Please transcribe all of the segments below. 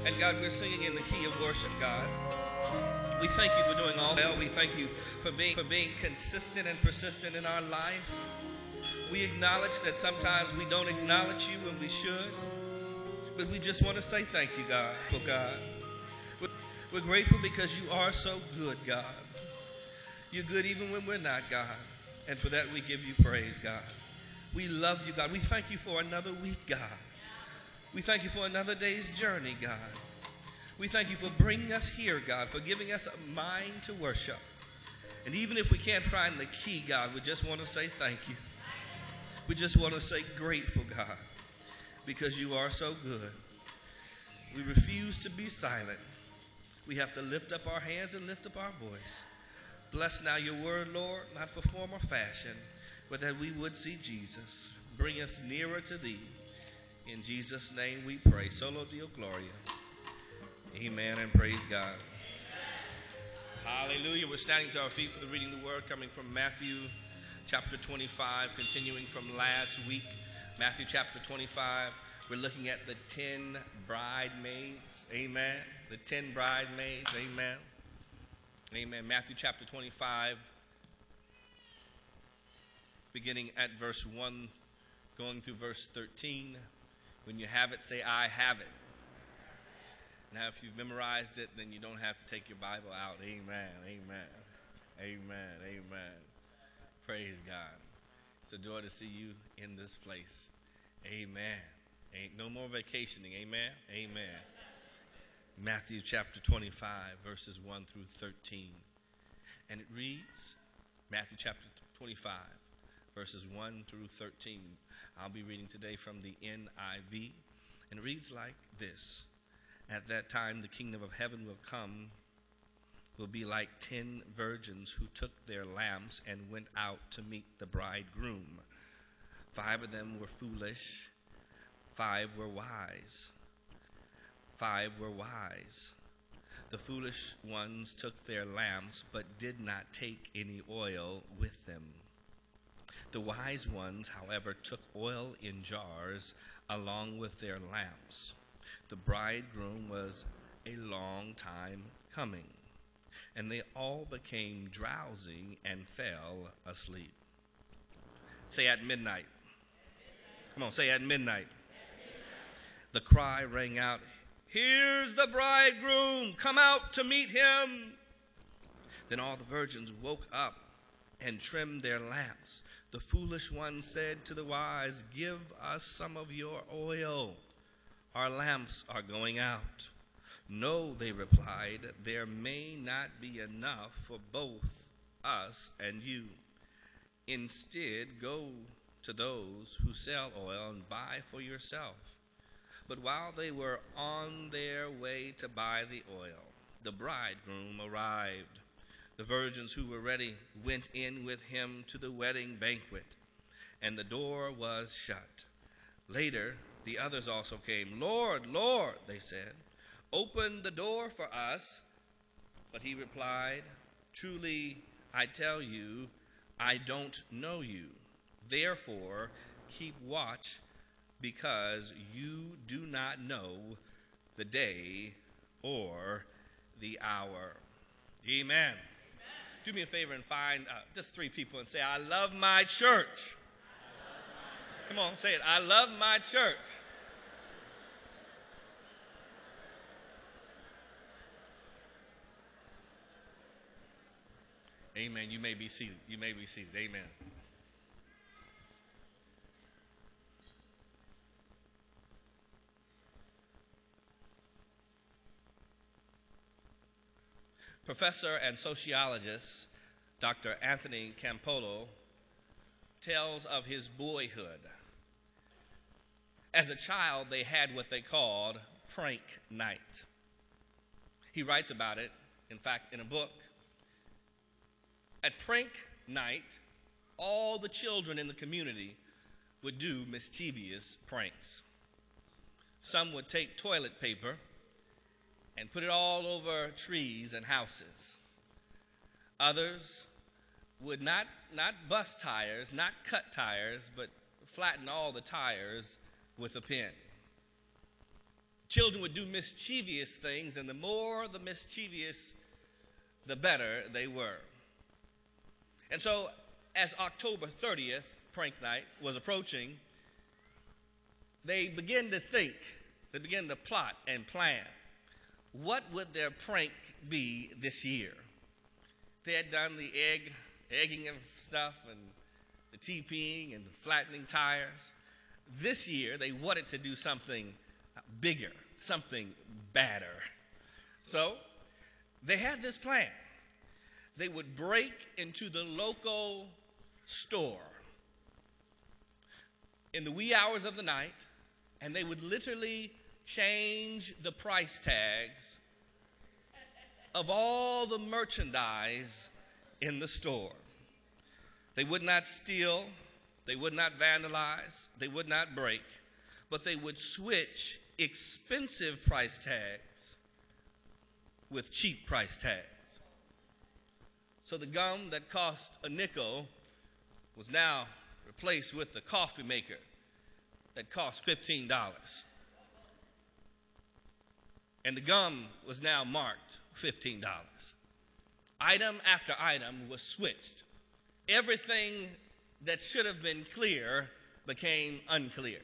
And God, we're singing in the key of worship, God. We thank you for doing all well. We thank you for being consistent and persistent in our life. We acknowledge that sometimes we don't acknowledge you when we should. But we just want to say thank you, God, for God. We're grateful because you are so good, God. You're good even when we're not, God. And for that we give you praise, God. We love you, God. We thank you for another week, God. We thank you for another day's journey, God. We thank you for bringing us here, God, for giving us a mind to worship. And even if we can't find the key, God, we just want to say thank you. We just want to say grateful, God, because you are so good. We refuse to be silent. We have to lift up our hands and lift up our voice. Bless now your word, Lord, not for form or fashion, but that we would see Jesus. Bring us nearer to thee. In Jesus' name we pray. Solo Deo Gloria. Amen and praise God. Hallelujah. We're standing to our feet for the reading of the word coming from Matthew chapter 25, continuing from last week. Matthew chapter 25. We're looking at the 10 bridesmaids. Amen. The 10 bridesmaids. Amen. Amen. Matthew chapter 25, beginning at verse 1, going through verse 13. When you have it, say, I have it. Now, if you've memorized it, then you don't have to take your Bible out. Amen. Amen. Amen. Amen. Praise God. It's a joy to see you in this place. Amen. Ain't no more vacationing. Amen. Amen. Matthew chapter 25, verses 1 through 13. And it reads, Matthew chapter 25, verses 1 through 13. I'll be reading today from the NIV. And it reads like this. At that time, the kingdom of heaven will be like 10 virgins who took their lamps and went out to meet the bridegroom. 5 of them were foolish, 5 were wise. 5 were wise. The foolish ones took their lamps, but did not take any oil with them. The wise ones, however, took oil in jars along with their lamps. The bridegroom was a long time coming, and they all became drowsy and fell asleep. Say at midnight. Come on, say at midnight. The cry rang out, here's the bridegroom, come out to meet him. Then all the virgins woke up and trimmed their lamps. The foolish one said to the wise, give us some of your oil. Our lamps are going out. No, they replied, there may not be enough for both us and you. Instead, go to those who sell oil and buy for yourself. But while they were on their way to buy the oil, the bridegroom arrived. The virgins who were ready went in with him to the wedding banquet, and the door was shut. Later, the others also came. Lord, Lord, they said, open the door for us. But he replied, truly, I tell you, I don't know you. Therefore, keep watch, because you do not know the day or the hour. Amen. Do me a favor and find just 3 people and say, I love my church. Come on, say it. I love my church. Amen. You may be seated. You may be seated. Amen. Professor and sociologist Dr. Anthony Campolo tells of his boyhood. As a child, they had what they called prank night. He writes about it, in fact, in a book. At prank night, all the children in the community would do mischievous pranks. Some would take toilet paper and put it all over trees and houses. Others would not bust tires, not cut tires, but flatten all the tires with a pin. Children would do mischievous things, and the more the mischievous, the better they were. And so, as October 30th, prank night, was approaching, they began to think, they began to plot and plan. What would their prank be this year? They had done the egging of stuff and the TPing and the flattening tires. This year, they wanted to do something bigger, something badder. So, they had this plan. They would break into the local store in the wee hours of the night, and they would literally change the price tags of all the merchandise in the store. They would not steal, they would not vandalize, they would not break, but they would switch expensive price tags with cheap price tags. So the gum that cost a nickel was now replaced with the coffee maker that cost $15. And the gum was now marked $15. Item after item was switched. Everything that should have been clear became unclear.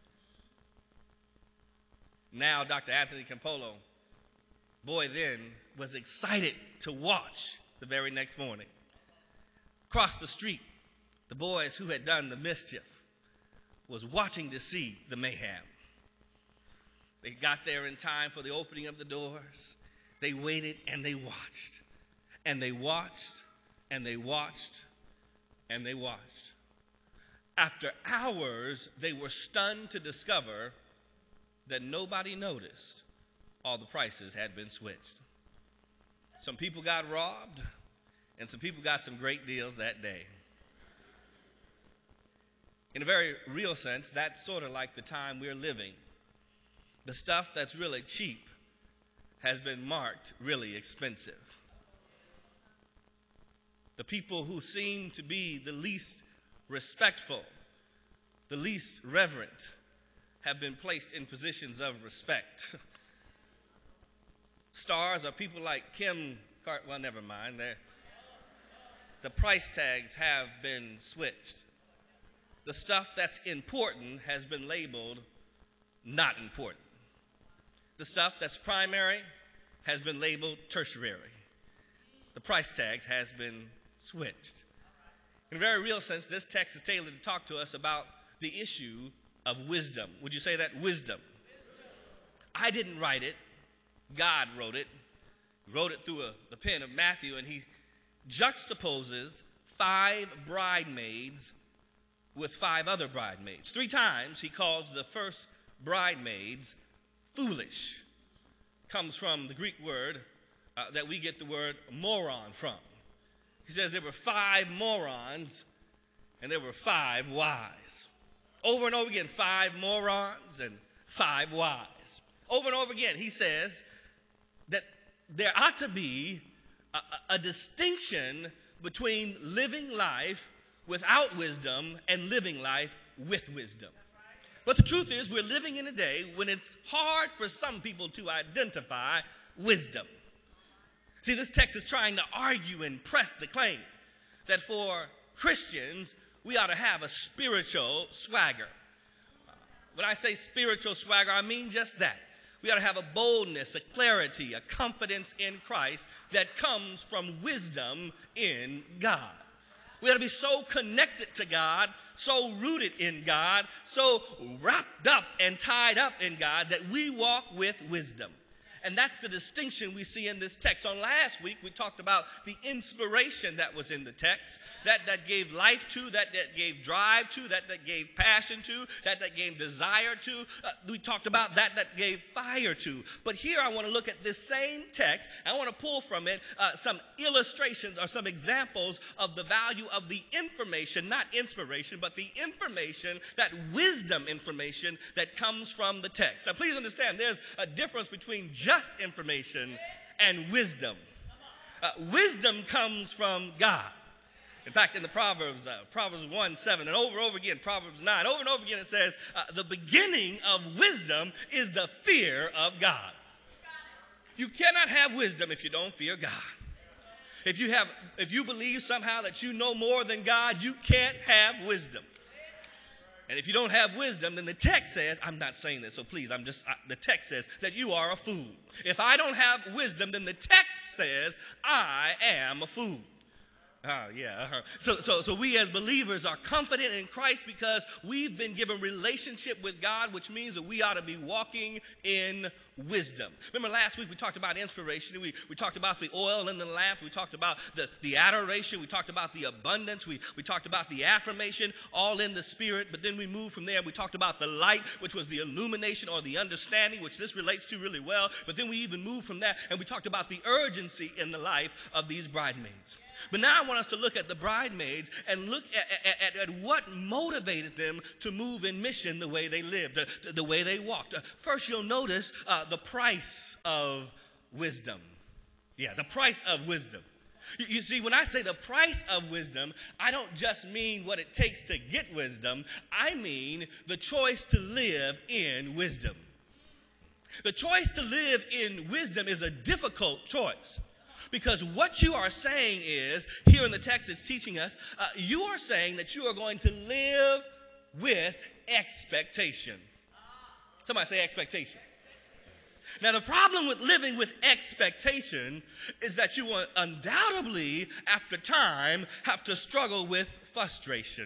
Now Dr. Anthony Campolo, boy then, was excited to watch the very next morning. Across the street, the boys who had done the mischief was watching to see the mayhem. They got there in time for the opening of the doors. They waited and they watched. And they watched and they watched and they watched. After hours, they were stunned to discover that nobody noticed all the prices had been switched. Some people got robbed, and some people got some great deals that day. In a very real sense, that's sort of like the time we're living. The stuff that's really cheap has been marked really expensive. The people who seem to be the least respectful, the least reverent, have been placed in positions of respect. Stars are people like Kim Carter. Well, never mind. The price tags have been switched. The stuff that's important has been labeled not important. The stuff that's primary has been labeled tertiary. The price tags has been switched. In a very real sense, this text is tailored to talk to us about the issue of wisdom. Would you say that? Wisdom. I didn't write it. God wrote it. He wrote it through the pen of Matthew, and he juxtaposes 5 bridesmaids with 5 other bridesmaids. 3 times he calls the first bridesmaids foolish. Comes from the Greek word that we get the word moron from. He says there were 5 morons and there were 5 wise. Over and over again, 5 morons and 5 wise. Over and over again, he says that there ought to be a distinction between living life without wisdom and living life with wisdom. But the truth is, we're living in a day when it's hard for some people to identify wisdom. See, this text is trying to argue and press the claim that for Christians, we ought to have a spiritual swagger. When I say spiritual swagger, I mean just that. We ought to have a boldness, a clarity, a confidence in Christ that comes from wisdom in God. We ought to be so connected to God, so rooted in God, so wrapped up and tied up in God that we walk with wisdom. And that's the distinction we see in this text. On last week, we talked about the inspiration that was in the text, that gave life to, that gave drive to, that gave passion to, that gave desire to. We talked about that gave fire to. But here I want to look at this same text. I want to pull from it some illustrations or some examples of the value of the information, not inspiration, but the information, that wisdom information that comes from the text. Now, please understand, there's a difference between just information and wisdom. Wisdom comes from God. In fact, in the Proverbs 1:7, and over again, Proverbs 9, over and over again it says, the beginning of wisdom is the fear of God. You cannot have wisdom if you don't fear God. If you believe somehow that you know more than God, you can't have wisdom. And if you don't have wisdom, then the text says, I'm not saying this, so please, the text says that you are a fool. If I don't have wisdom, then the text says I am a fool. Oh, yeah. So we as believers are confident in Christ because we've been given relationship with God, which means that we ought to be walking in wisdom. Remember last week we talked about inspiration. We talked about the oil in the lamp. We talked about the adoration. We talked about the abundance. We talked about the affirmation, all in the spirit. But then we moved from there. We talked about the light, which was the illumination or the understanding, which this relates to really well. But then we even moved from that and we talked about the urgency in the life of these bridesmaids. But now I want us to look at the bridesmaids and look at what motivated them to move in mission the way they lived, the way they walked. First, you'll notice the price of wisdom. Yeah, the price of wisdom. You see, when I say the price of wisdom, I don't just mean what it takes to get wisdom. I mean the choice to live in wisdom. The choice to live in wisdom is a difficult choice. Because what you are saying is, here in the text it's teaching us, you are saying that you are going to live with expectation. Somebody say expectation. Now the problem with living with expectation is that you will undoubtedly, after time, have to struggle with frustration.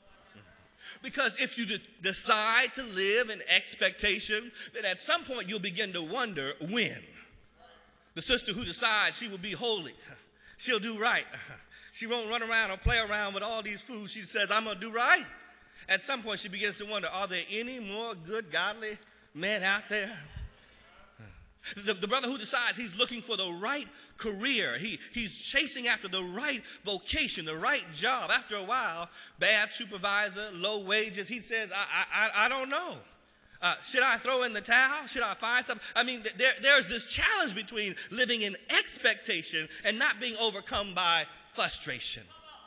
Because if you decide to live in expectation, then at some point you'll begin to wonder when. The sister who decides she will be holy, she'll do right. She won't run around or play around with all these fools. She says, I'm going to do right. At some point, she begins to wonder, are there any more good, godly men out there? The brother who decides he's looking for the right career, he's chasing after the right vocation, the right job. After a while, bad supervisor, low wages, he says, I don't know. Should I throw in the towel? Should I find something? I mean, there's this challenge between living in expectation and not being overcome by frustration.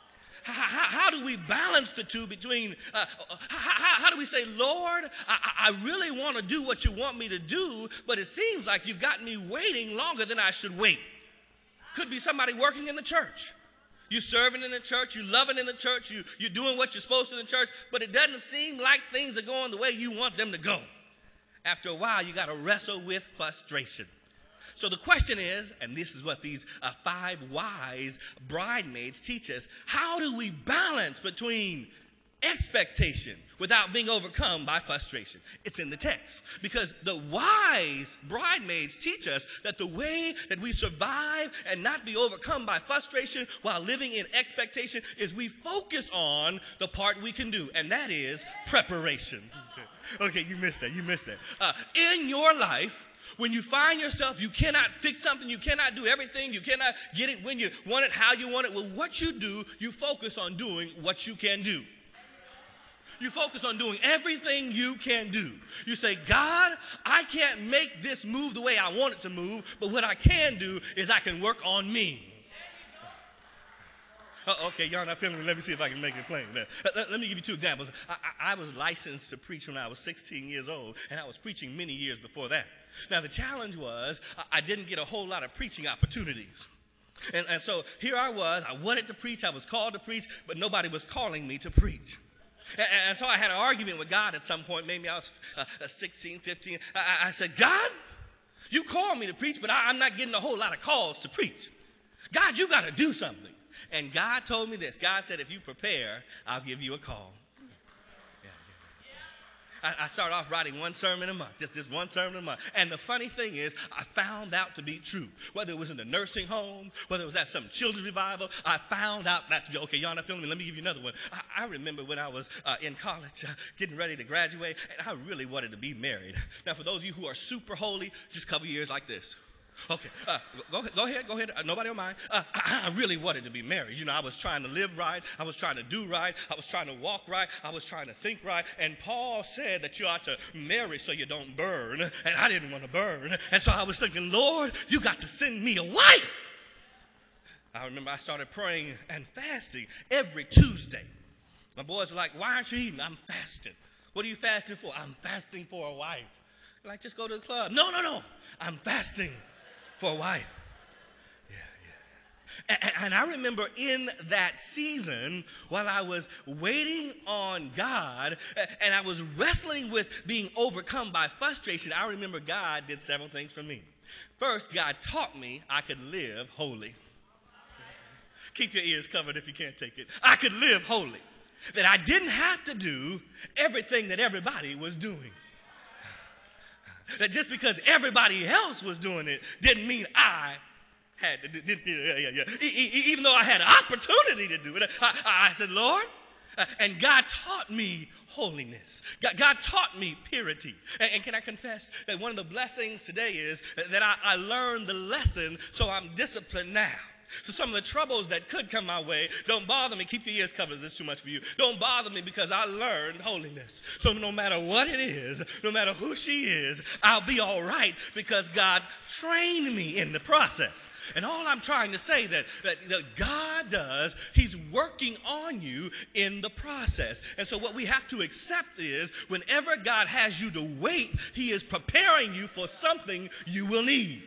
How do we balance the two between, how do we say, Lord, I really want to do what you want me to do, but it seems like you've got me waiting longer than I should wait. Could be somebody working in the church. You're serving in the church, you're loving in the church, you're doing what you're supposed to in the church, but it doesn't seem like things are going the way you want them to go. After a while, you got to wrestle with frustration. So the question is, and this is what these 5 wise bridesmaids teach us, how do we balance between expectation without being overcome by frustration? It's in the text. Because the wise bridesmaids teach us that the way that we survive and not be overcome by frustration while living in expectation is we focus on the part we can do, and that is preparation. Okay, you missed that. In your life, when you find yourself, you cannot fix something, you cannot do everything, you cannot get it when you want it, how you want it. Well, what you do, you focus on doing what you can do. You focus on doing everything you can do. You say, God, I can't make this move the way I want it to move, but what I can do is I can work on me. Okay, y'all not feeling me. Let me see if I can make it plain. Let me give you 2 examples. I was licensed to preach when I was 16 years old, and I was preaching many years before that. Now, the challenge was I didn't get a whole lot of preaching opportunities. And so here I was. I wanted to preach. I was called to preach, but nobody was calling me to preach. And so I had an argument with God at some point. Maybe I was 16, 15. I said, God, you called me to preach, but I'm not getting a whole lot of calls to preach. God, you got to do something. And God told me this. God said, if you prepare, I'll give you a call. I started off writing 1 sermon a month, just 1 sermon a month. And the funny thing is, I found out to be true. Whether it was in the nursing home, whether it was at some children's revival, I found out that, okay, y'all not feeling me, let me give you another one. I remember when I was in college, getting ready to graduate, and I really wanted to be married. Now, for those of you who are super holy, just cover your ears like this. Okay, go ahead. Nobody will mind. I really wanted to be married. You know, I was trying to live right. I was trying to do right. I was trying to walk right. I was trying to think right. And Paul said that you ought to marry so you don't burn. And I didn't want to burn. And so I was thinking, Lord, you got to send me a wife. I remember I started praying and fasting every Tuesday. My boys were like, why aren't you eating? I'm fasting. What are you fasting for? I'm fasting for a wife. Like, just go to the club. No. I'm fasting for a wife. And I remember in that season, while I was waiting on God and I was wrestling with being overcome by frustration, I remember God did several things for me. First, God taught me I could live holy. Keep your ears covered if you can't take it. I could live holy. That I didn't have to do everything that everybody was doing. That just because everybody else was doing it didn't mean I had to do it. Even though I had an opportunity to do it, I said, Lord, and God taught me holiness. God taught me purity. And can I confess that one of the blessings today is that I learned the lesson, so I'm disciplined now. So some of the troubles that could come my way don't bother me. Keep your ears covered. This is too much for you. Don't bother me because I learned holiness. So no matter what it is, no matter who she is, I'll be all right because God trained me in the process. And all I'm trying to say that God does, he's working on you in the process. And so what we have to accept is whenever God has you to wait, he is preparing you for something you will need.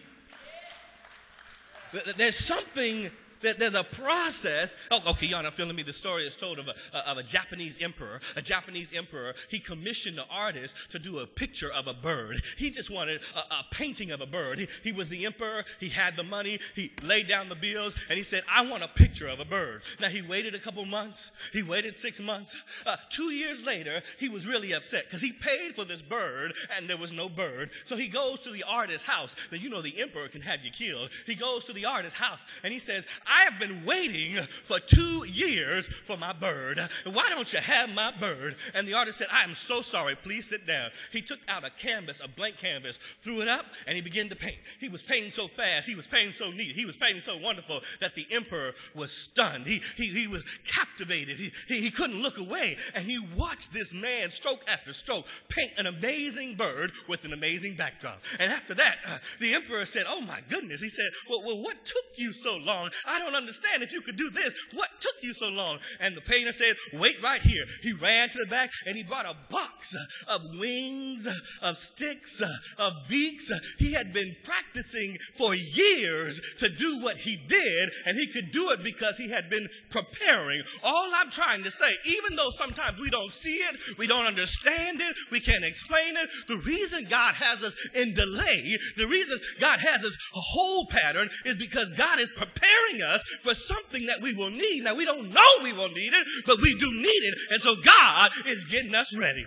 There's something, there's a process. Oh, okay, y'all not feeling me. The story is told of a Japanese emperor. A Japanese emperor, he commissioned an artist to do a picture of a bird. He just wanted a painting of a bird. He was the emperor. He had the money. He laid down the bills, and he said, I want a picture of a bird. Now, he waited a couple months. He waited 6 months. 2 years later, he was really upset because he paid for this bird, and there was no bird. So he goes to the artist's house. Now, you know the emperor can have you killed. He goes to the artist's house, and he says, I have been waiting for 2 years for my bird. Why don't you have my bird? And the artist said, I am so sorry. Please sit down. He took out a canvas, a blank canvas, threw it up, and he began to paint. He was painting so fast. He was painting so neat. He was painting so wonderful that the emperor was stunned. He was captivated. He couldn't look away. And he watched this man, stroke after stroke, paint an amazing bird with an amazing backdrop. And after that, the emperor said, oh my goodness. He said, well, what took you so long? I don't understand if you could do this. What took you so long? And the painter said, wait right here. He ran to the back and he brought a box of wings, of sticks, of beaks. He had been practicing for years to do what he did, and he could do it because he had been preparing. All I'm trying to say, even though sometimes we don't see it, we don't understand it, we can't explain it, the reason God has us in delay, the reason God has us a whole pattern is because God is preparing us for something that we will need. Now, we don't know we will need it, but we do need it. And so God is getting us ready.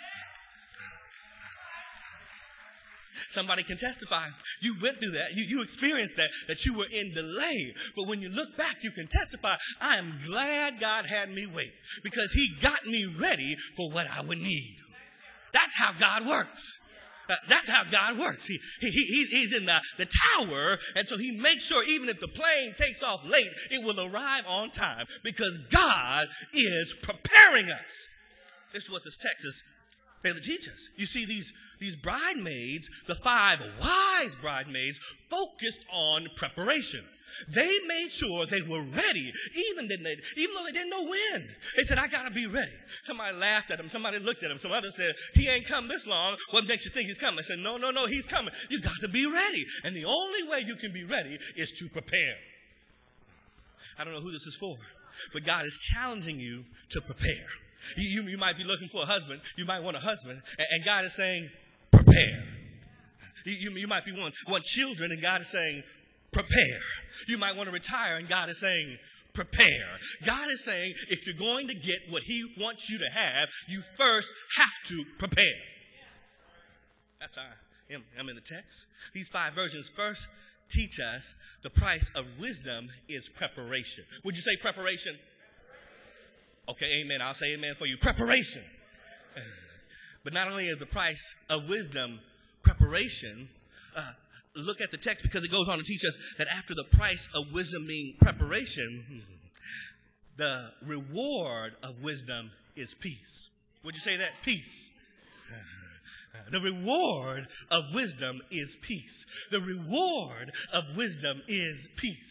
Somebody can testify. You went through that. You experienced that you were in delay. But when you look back, you can testify, I am glad God had me wait because he got me ready for what I would need. That's how God works. That's how God works. He's in the tower, and so he makes sure even if the plane takes off late, it will arrive on time because God is preparing us. This is what this text is going to teach us. You see, these bridesmaids, the 5 wise bridesmaids, focused on preparation. They made sure they were ready, even though they didn't know when. They said, I got to be ready. Somebody laughed at them. Somebody looked at them. Some others said, he ain't come this long. What makes you think he's coming? I said, no, he's coming. You got to be ready. And the only way you can be ready is to prepare. I don't know who this is for, but God is challenging you to prepare. You might be looking for a husband. You might want a husband. And God is saying, prepare. You might be want children, and God is saying, prepare. You might want to retire, and God is saying, prepare. God is saying, if you're going to get what he wants you to have, you first have to prepare. That's how I'm in the text. These 5 versions first teach us the price of wisdom is preparation. Would you say preparation? Okay, amen. I'll say amen for you. Preparation. But not only is the price of wisdom preparation, look at the text because it goes on to teach us that after the price of wisdom being preparation, the reward of wisdom is peace. Would you say that? Peace. The reward of wisdom is peace. The reward of wisdom is peace.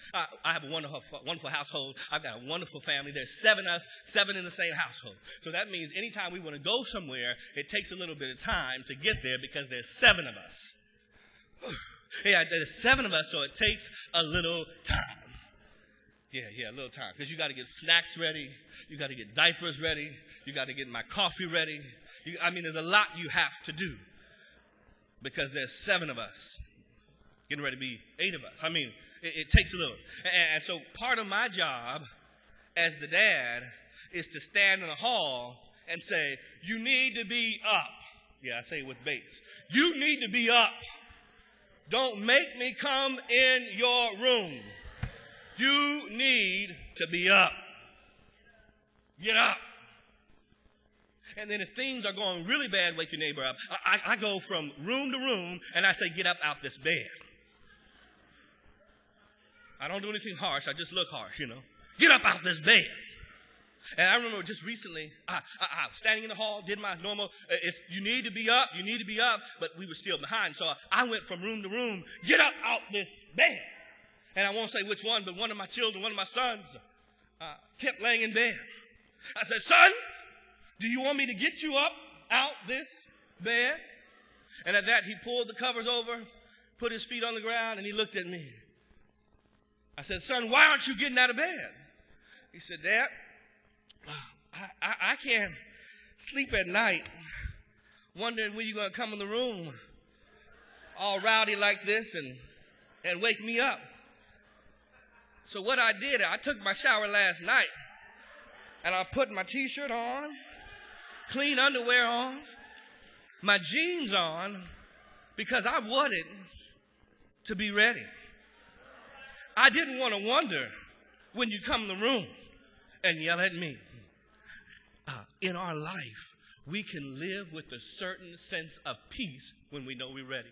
I have a wonderful household. I've got a wonderful family. There's 7 of us, 7 in the same household. So that means anytime we want to go somewhere, it takes a little bit of time to get there because there's 7 of us. Yeah, there's 7 of us, so it takes a little time. Yeah, a little time. Because you got to get snacks ready. You got to get diapers ready. You got to get my coffee ready. There's a lot you have to do because there's 7 of us. Getting ready to be 8 of us. It takes a little. And so part of my job as the dad is to stand in the hall and say, you need to be up. Yeah, I say it with bass. You need to be up. Don't make me come in your room. You need to be up. Get up. And then if things are going really bad, wake your neighbor up. I go from room to room and I say, get up out this bed. I don't do anything harsh. I just look harsh, Get up out this bed. And I remember just recently, I was standing in the hall, did my normal, you need to be up, but we were still behind. So I went from room to room, get up out this bed. And I won't say which one, but one of my children, one of my sons, kept laying in bed. I said, son, do you want me to get you up out this bed? And at that, he pulled the covers over, put his feet on the ground, and he looked at me. I said, son, why aren't you getting out of bed? He said, Dad, I can't sleep at night wondering when you're going to come in the room all rowdy like this and wake me up. So what I did, I took my shower last night and I put my T-shirt on, clean underwear on, my jeans on, because I wanted to be ready. I didn't want to wonder when you come in the room and yell at me. In our life, we can live with a certain sense of peace when we know we're ready.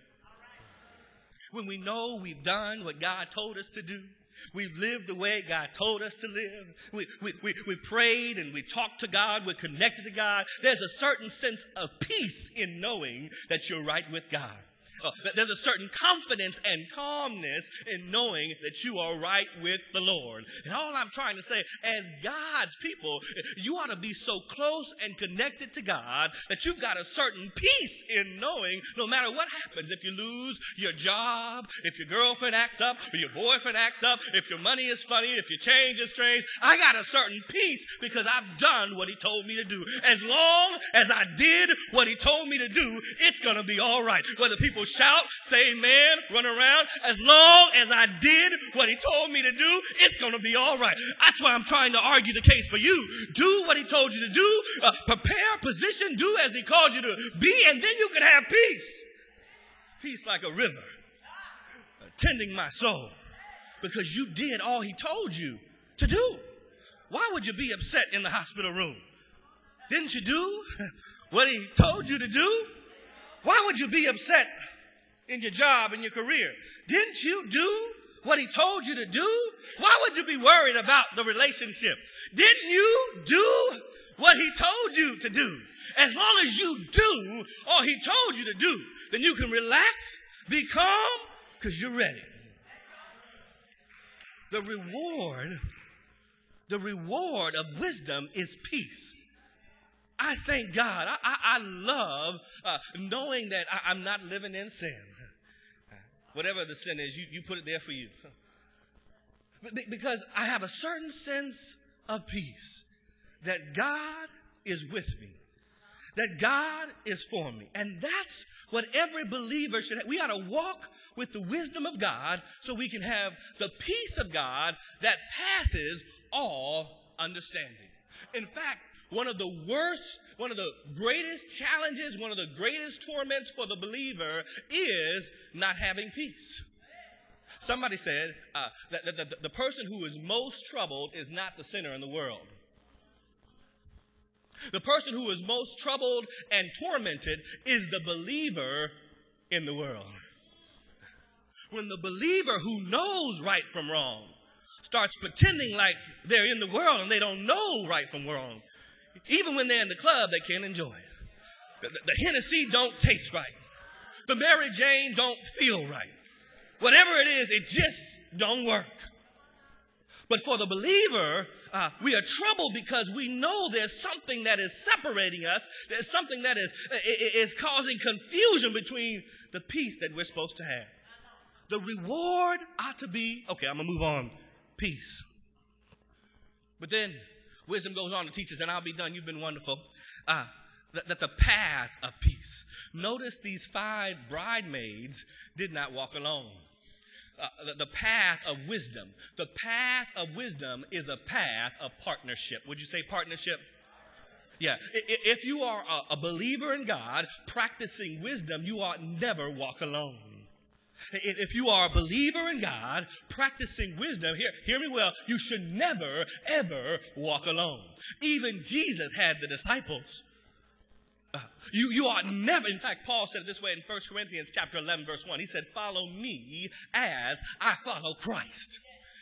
When we know we've done what God told us to do. We've lived the way God told us to live. We prayed and we talked to God. We're connected to God. There's a certain sense of peace in knowing that you're right with God. There's a certain confidence and calmness in knowing that you are right with the Lord. And all I'm trying to say, as God's people, you ought to be so close and connected to God that you've got a certain peace in knowing no matter what happens, if you lose your job, if your girlfriend acts up, or your boyfriend acts up, if your money is funny, if your change is strange, I got a certain peace because I've done what he told me to do. As long as I did what he told me to do, it's going to be all right. Whether people shout, say amen, run around. As long as I did what he told me to do, it's going to be all right. That's why I'm trying to argue the case for you. Do what he told you to do. Prepare, position, do as he called you to be, and then you can have peace. Peace like a river, tending my soul, because you did all he told you to do. Why would you be upset in the hospital room? Didn't you do what he told you to do? Why would you be upset in your job, in your career? Didn't you do what he told you to do? Why would you be worried about the relationship? Didn't you do what he told you to do? As long as you do all he told you to do, then you can relax, be calm, because you're ready. The reward of wisdom is peace. I thank God. I love knowing that I'm not living in sin. Whatever the sin is, you put it there for you. Because I have a certain sense of peace that God is with me, that God is for me. And that's what every believer should have. We ought to walk with the wisdom of God so we can have the peace of God that passes all understanding. In fact, one of the greatest challenges, one of the greatest torments for the believer is not having peace. Somebody said that the person who is most troubled is not the sinner in the world. The person who is most troubled and tormented is the believer in the world. When the believer who knows right from wrong starts pretending like they're in the world and they don't know right from wrong, even when they're in the club, they can't enjoy it. The Hennessy don't taste right. The Mary Jane don't feel right. Whatever it is, it just don't work. But for the believer, we are troubled because we know there's something that is separating us. There's something that is causing confusion between the peace that we're supposed to have. The reward ought to be, okay, I'm going to move on, peace. But then wisdom goes on to teach us, and I'll be done. You've been wonderful. That the path of peace. Notice these 5 bridesmaids did not walk alone. The path of wisdom. The path of wisdom is a path of partnership. Would you say partnership? Yeah. If you are a believer in God, practicing wisdom, you ought never walk alone. If you are a believer in God, practicing wisdom, hear me well, you should never, ever walk alone. Even Jesus had the disciples. You ought never, in fact, Paul said it this way in 1 Corinthians chapter 11, verse 1. He said, follow me as I follow Christ.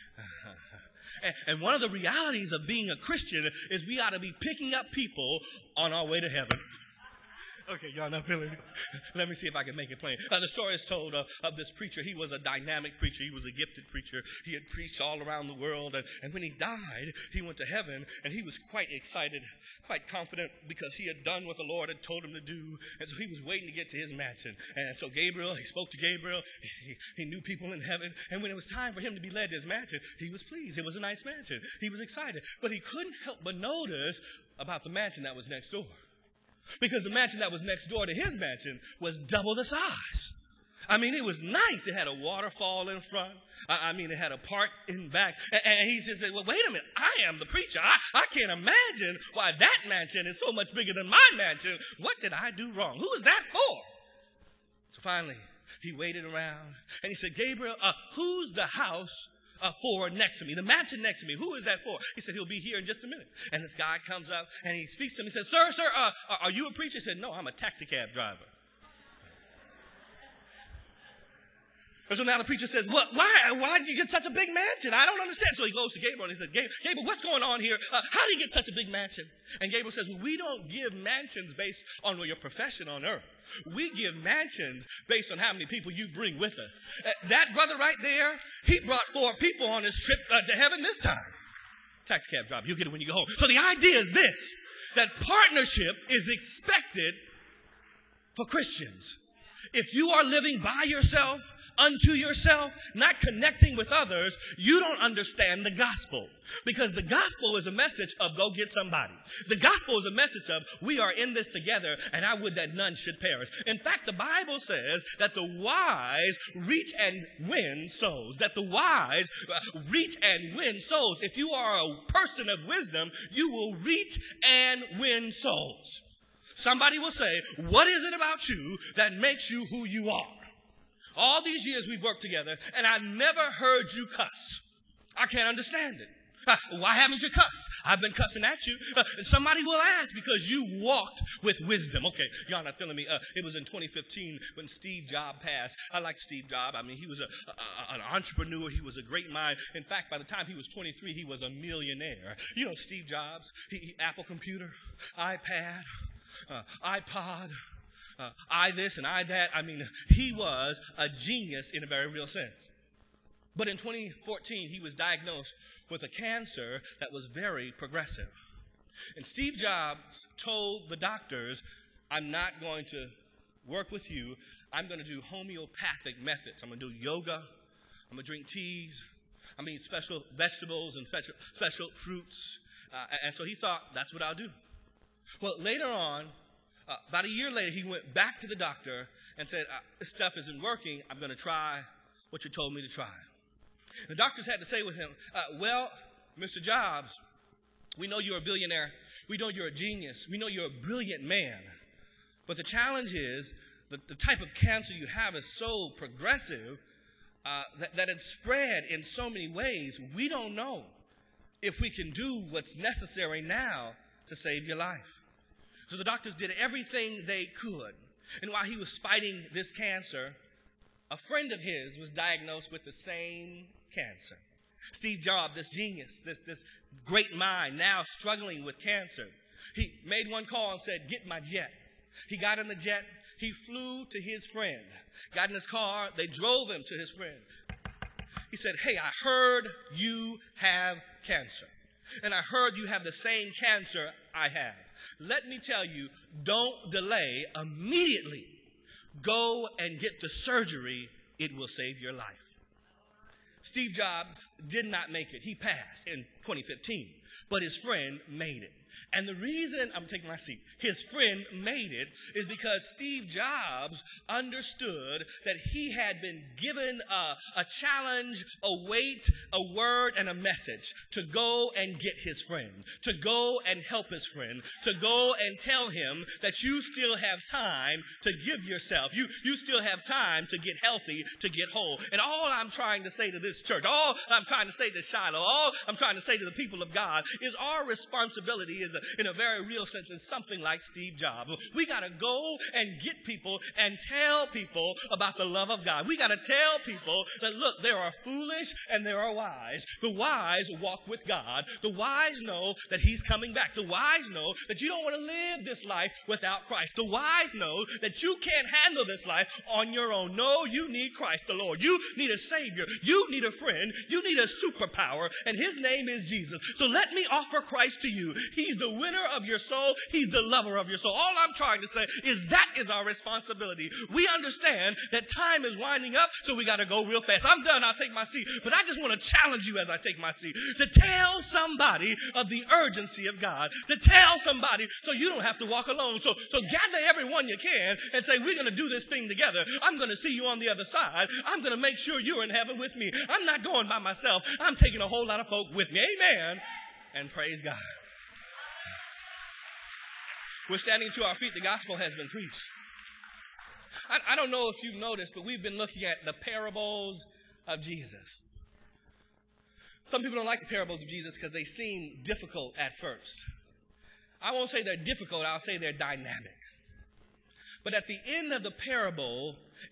And one of the realities of being a Christian is we ought to be picking up people on our way to heaven. Okay, y'all not feeling it? Let me see if I can make it plain. The story is told of this preacher. He was a dynamic preacher. He was a gifted preacher. He had preached all around the world. And when he died, he went to heaven. And he was quite excited, quite confident, because he had done what the Lord had told him to do. And so he was waiting to get to his mansion. And so he spoke to Gabriel. He knew people in heaven. And when it was time for him to be led to his mansion, he was pleased. It was a nice mansion. He was excited. But he couldn't help but notice about the mansion that was next door. Because the mansion that was next door to his mansion was double the size. I mean, it was nice. It had a waterfall in front. It had a park in back. And he just said, well, wait a minute. I am the preacher. I can't imagine why that mansion is so much bigger than my mansion. What did I do wrong? Who is that for? So finally, he waited around. And he said, Gabriel, who's the house for next to me, the mansion next to me? Who is that for? He said, he'll be here in just a minute. And this guy comes up and he speaks to him. He says, sir, are you a preacher? He said, no, I'm a taxi cab driver. And so now the preacher says, well, why did you get such a big mansion? I don't understand. So he goes to Gabriel and he says, Gabriel, what's going on here? How do you get such a big mansion? And Gabriel says, well, we don't give mansions based on your profession on earth. We give mansions based on how many people you bring with us. That brother right there, he brought 4 people on his trip to heaven this time. Taxi cab driver, you'll get it when you go home. So the idea is this, that partnership is expected for Christians. If you are living by yourself, unto yourself, not connecting with others, you don't understand the gospel. Because the gospel is a message of go get somebody. The gospel is a message of we are in this together, and I would that none should perish. In fact, the Bible says that the wise reach and win souls. That the wise reach and win souls. If you are a person of wisdom, you will reach and win souls. Somebody will say, what is it about you that makes you who you are? All these years we've worked together, and I never heard you cuss. I can't understand it. Why haven't you cussed? I've been cussing at you. Somebody will ask because you walked with wisdom. Okay, y'all not feeling me. It was in 2015 when Steve Jobs passed. I like Steve Jobs. I mean, he was an entrepreneur. He was a great mind. In fact, by the time he was 23, he was a millionaire. You know Steve Jobs, Apple computer, iPad, iPod, I this and I that. I mean, he was a genius in a very real sense. But in 2014, he was diagnosed with a cancer that was very progressive. And Steve Jobs told the doctors, I'm not going to work with you. I'm going to do homeopathic methods. I'm going to do yoga. I'm going to drink teas. I'm going to eat special vegetables and special fruits. And so he thought, that's what I'll do. Well, later on, about a year later, he went back to the doctor and said, this stuff isn't working. I'm going to try what you told me to try. The doctors had to say with him, well, Mr. Jobs, we know you're a billionaire. We know you're a genius. We know you're a brilliant man. But the challenge is that the type of cancer you have is so progressive that it's spread in so many ways. We don't know if we can do what's necessary now to save your life. So the doctors did everything they could. And while he was fighting this cancer, a friend of his was diagnosed with the same cancer. Steve Jobs, this genius, this great mind, now struggling with cancer. He made one call and said, get my jet. He got in the jet. He flew to his friend, got in his car. They drove him to his friend. He said, hey, I heard you have cancer. And I heard you have the same cancer I have. Let me tell you, don't delay. Immediately go and get the surgery. It will save your life. Steve Jobs did not make it. He passed in 2015, but his friend made it. And the reason, I'm taking my seat, his friend made it is because Steve Jobs understood that he had been given a challenge, a weight, a word, and a message to go and get his friend, to go and help his friend, to go and tell him that you still have time to give yourself. You still have time to get healthy, to get whole. And all I'm trying to say to this church, all I'm trying to say to Shiloh, all I'm trying to say to the people of God is our responsibility is in a very real sense is something like Steve Jobs. We got to go and get people and tell people about the love of God. We got to tell people that, look, there are foolish and there are wise. The wise walk with God. The wise know that he's coming back. The wise know that you don't want to live this life without Christ. The wise know that you can't handle this life on your own. No, you need Christ the Lord. You need a Savior. You need a friend. You need a superpower, and his name is Jesus. So let me offer Christ to you. He's the winner of your soul. He's the lover of your soul. All I'm trying to say is that is our responsibility. We understand that time is winding up, so we got to go real fast. I'm done. I'll take my seat. But I just want to challenge you as I take my seat to tell somebody of the urgency of God, to tell somebody so you don't have to walk alone. So gather everyone you can and say, we're going to do this thing together. I'm going to see you on the other side. I'm going to make sure you're in heaven with me. I'm not going by myself. I'm taking a whole lot of folk with me. Amen. And praise God. We're standing to our feet. The gospel has been preached. I don't know if you've noticed, but we've been looking at the parables of Jesus. Some people don't like the parables of Jesus because they seem difficult at first. I won't say they're difficult. I'll say they're dynamic. But at the end of the parable